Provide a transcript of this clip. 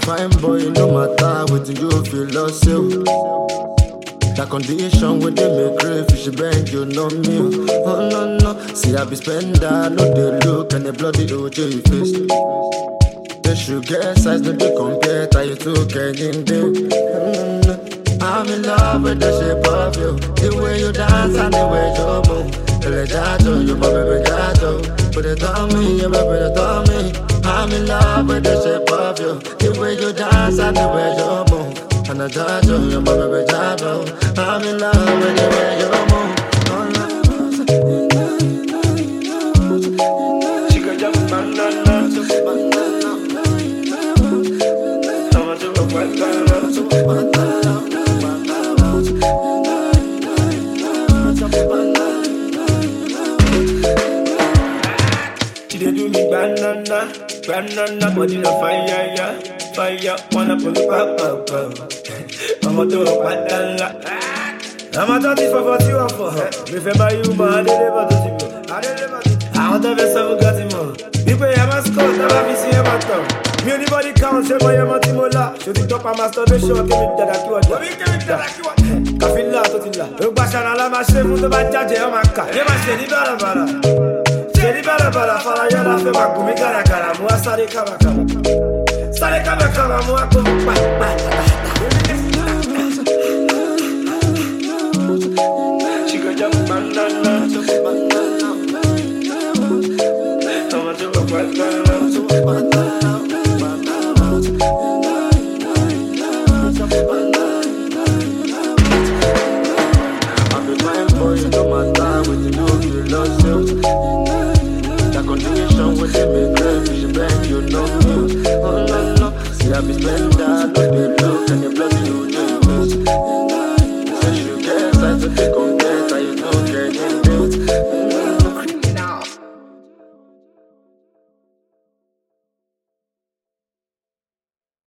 fine boy, no matter what you feel lost you. That condition where they make crave, fish bang, you know me. Oh no no, see I be spender, no they look and the bloody OJ face. They should get size, no they compare, tie you to getting there. I'm in love with the shape of you, the way you dance and the way you move. You my baby gato, put it on me, you put it on me. I'm in love with the shape of you, the way you dance and the way you move. And I got you my baby gato. I'm in love with the way you move. She could jump banana, someone to a white banana. She dey do me banana, banana body na fire, yeah, fire. Wanna pull up, I'ma do a banana. I'm a 30 for 41 for her. Remember you, man, I deliver to you. I want to have some got him on. People, I'm a scout, I'm a see him at all. Me anybody count, say boy, I'm a timola. Show the top, I'm a masturbation, give me that I do. Kafila, totila. Look back and I'm a shame, I'm a judge, I'm a cat. You must say, Bala. Seri bala bala fala yala fe ma kumi kara kara mua sare kama mua kumi pa. She go jump banana, I'ma do a banana. I'm the fine boy, no matter what you do, you lost you. Condition with them, make crave, fish bang, you know me. Oh no no, see I be spender, no